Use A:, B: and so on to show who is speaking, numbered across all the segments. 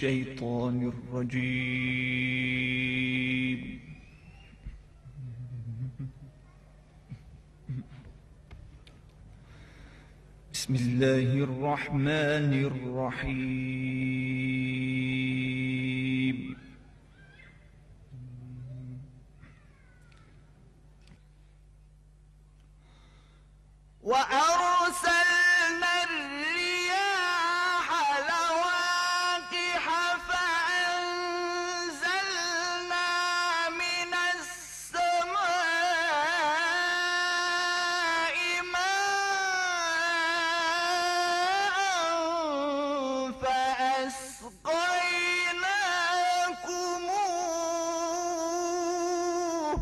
A: الشيطان الرجيم. بسم الله الرحمن الرحيم.
B: وأرسلنا الرياح لواقح فأنزلنا من السماء ماء فأسقيناكموه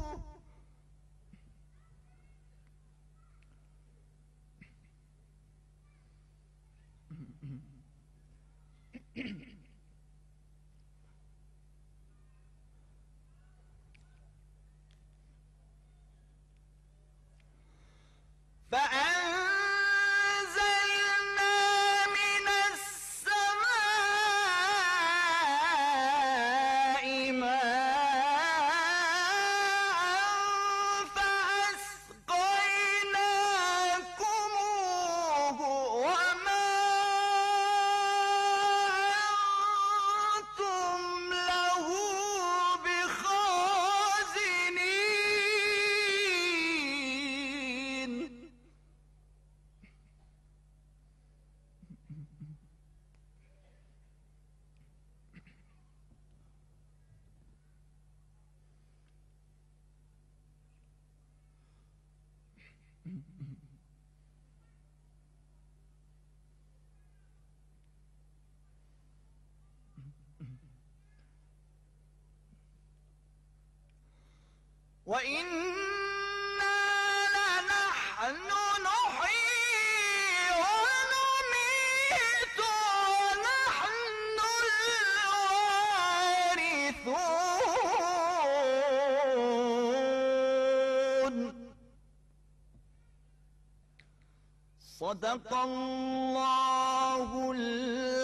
B: فأنزلنا من السماء ماء فأسقيناكموه وما أنتم له بخازنين. وإنا لنحن نحيي ونميت ونحن الوارثون. صدق الله